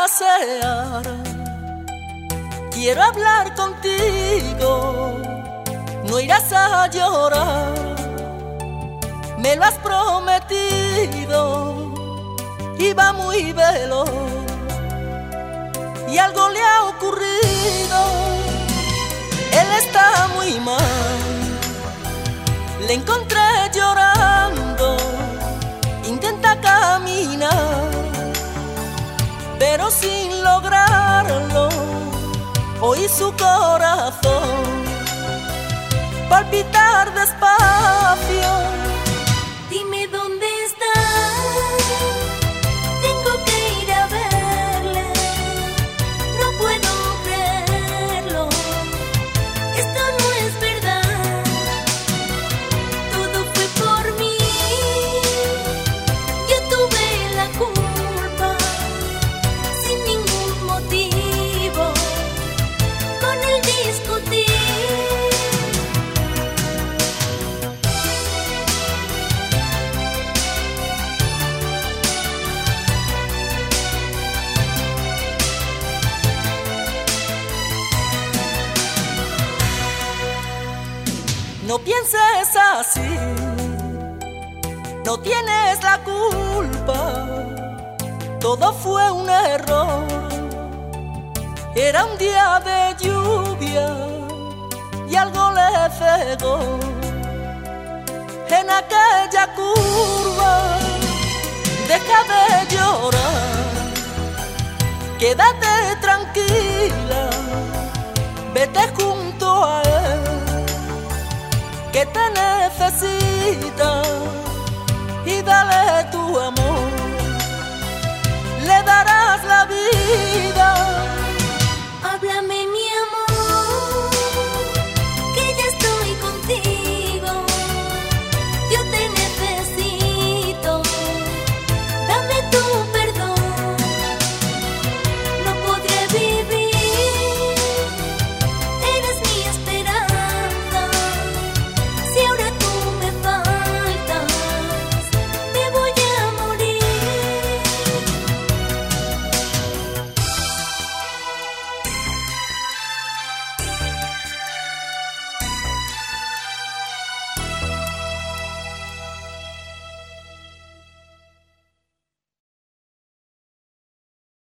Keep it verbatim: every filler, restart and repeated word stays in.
pasear, quiero hablar contigo, no irás a llorar, me lo has prometido, iba muy veloz y algo le ha ocurrido, él está muy mal, le encontré llorando, intenta caminar, pero sin lograrlo, oí su corazón palpitar despacio. Dime dónde está, tengo que ir a verle, no puedo creerlo, esto no es verdad, todo fue por mí, yo tuve la culpa, sin ningún motivo, con él discutí. No pienses así, no tienes la culpa, todo fue un error. Era un día de lluvia y algo le cegó. En aquella curva, deja de llorar, quédate tranquila, vete junto a él, que te necesito.